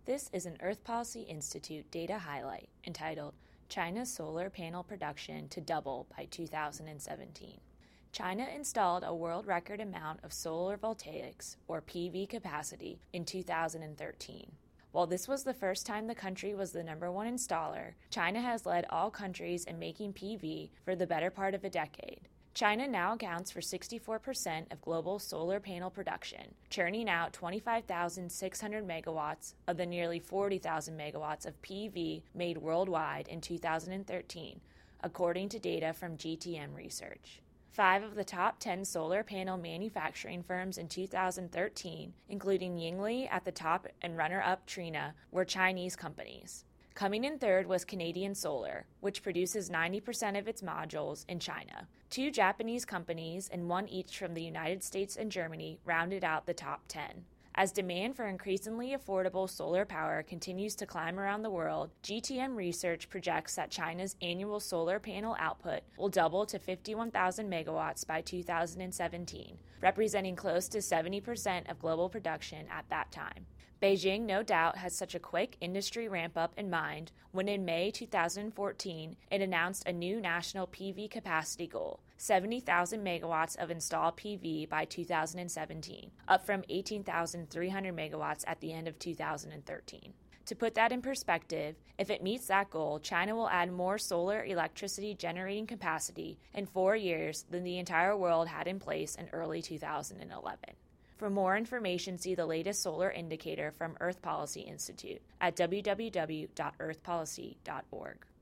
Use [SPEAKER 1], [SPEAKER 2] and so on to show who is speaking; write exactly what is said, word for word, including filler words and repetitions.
[SPEAKER 1] This is an Earth Policy Institute data highlight entitled China's Solar Panel Production to Double by two thousand seventeen. China installed a world record amount of solar voltaics, or P V capacity, in two thousand thirteen. While this was the first time the country was the number one installer, China has led all countries in making P V for the better part of a decade. China now accounts for sixty-four percent of global solar panel production, churning out twenty-five thousand six hundred megawatts of the nearly forty thousand megawatts of P V made worldwide in two thousand thirteen, according to data from G T M Research. Five of the top ten solar panel manufacturing firms in two thousand thirteen, including Yingli at the top and runner-up Trina, were Chinese companies. Coming in third was Canadian Solar, which produces ninety percent of its modules in China. Two Japanese companies and one each from the United States and Germany rounded out the top ten. As demand for increasingly affordable solar power continues to climb around the world, G T M Research projects that China's annual solar panel output will double to fifty-one thousand megawatts by two thousand seventeen, representing close to seventy percent of global production at that time. Beijing, no doubt, has such a quick industry ramp-up in mind when in May two thousand fourteen it announced a new national P V capacity goal, seventy thousand megawatts of installed P V by two thousand seventeen, up from eighteen thousand three hundred megawatts at the end of two thousand thirteen. To put that in perspective, if it meets that goal, China will add more solar electricity generating capacity in four years than the entire world had in place in early two thousand eleven. For more information, see the latest solar indicator from Earth Policy Institute at w w w dot earth policy dot org.